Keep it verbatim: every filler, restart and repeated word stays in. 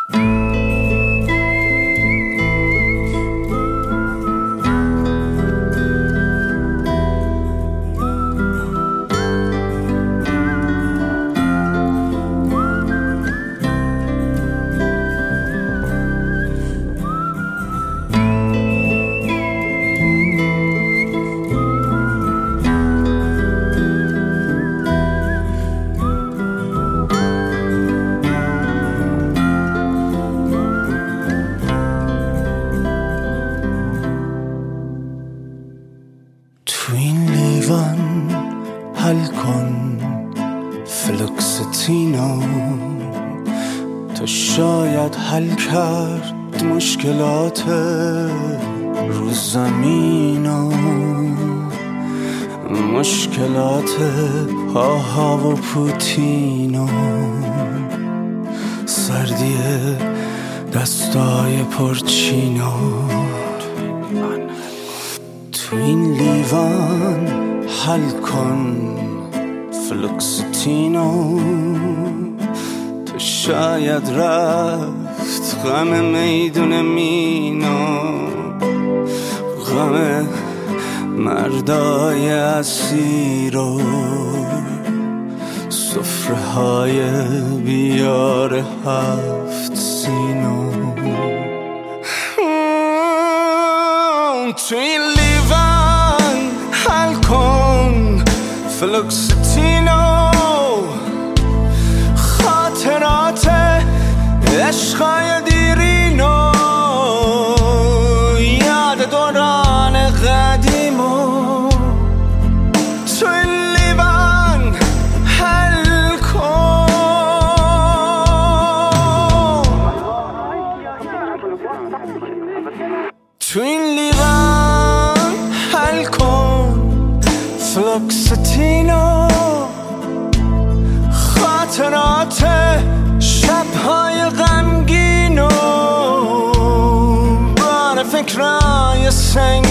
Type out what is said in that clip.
تو این لیوان حل کن فلوکستینو، تو شاید حل کرد مشکلات رو زمینو، مشکلات آها و پوتینو، سردی دستای پرچینو. تو این لیوان حل کن فلوکستینو، تو شاید رفت غم میدون مینو، غم مردای اسیرو، سفره های بیار هفت سینو. تو این لیوان حل کن فلوکستینو، خاطرات عشقای دیرینو، یاد دوران قدیمو. تو این لیوان حل کن. تو این لیوان حل کن فلوکستینو، خاطرات شبهای غمگینو، بار فکرای سنگ